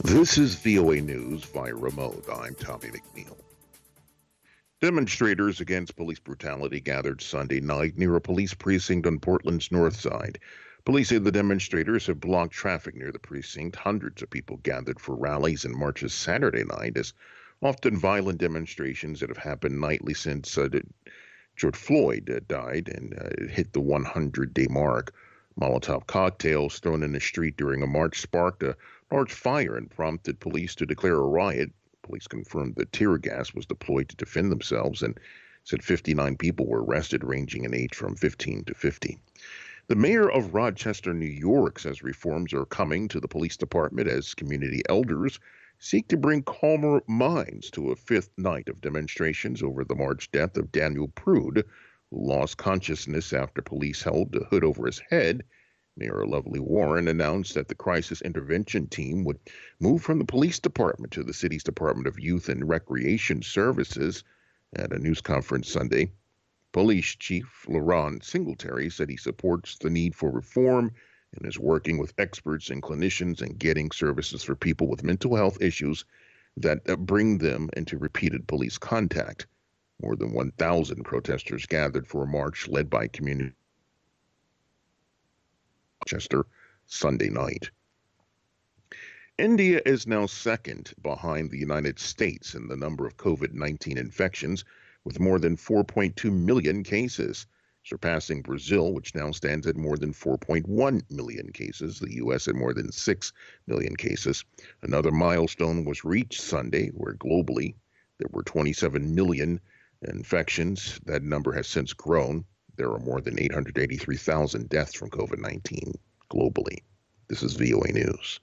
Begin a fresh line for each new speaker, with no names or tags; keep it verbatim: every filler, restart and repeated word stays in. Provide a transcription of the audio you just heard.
This is V O A News via remote. I'm Tommy McNeil. Demonstrators against police brutality gathered Sunday night near a police precinct on Portland's north side. Police say the demonstrators have blocked traffic near the precinct. Hundreds of people gathered for rallies and marches Saturday night, as often violent demonstrations that have happened nightly since uh, George Floyd uh, died and uh, hit the hundred-day mark. Molotov cocktails thrown in the street during a march sparked a large fire and prompted police to declare a riot. Police confirmed that tear gas was deployed to defend themselves and said fifty-nine people were arrested, ranging in age from fifteen to fifty. The mayor of Rochester, New York, says reforms are coming to the police department as community elders seek to bring calmer minds to a fifth night of demonstrations over the March death of Daniel Prude, who lost consciousness after police held the hood over his head. Mayor Lovely Warren announced that the crisis intervention team would move from the police department to the city's Department of Youth and Recreation Services. At a news conference Sunday, Police Chief LaRon Singletary said he supports the need for reform and is working with experts and clinicians in getting services for people with mental health issues that bring them into repeated police contact. More than one thousand protesters gathered for a march led by community Rochester Sunday night. India is now second behind the United States in the number of COVID nineteen infections, with more than four point two million cases, surpassing Brazil, which now stands at more than four point one million cases, the U S at more than six million cases. Another milestone was reached Sunday, where globally there were twenty-seven million infections. That number has since grown. There are more than eight hundred eighty-three thousand deaths from COVID nineteen globally. This is V O A News.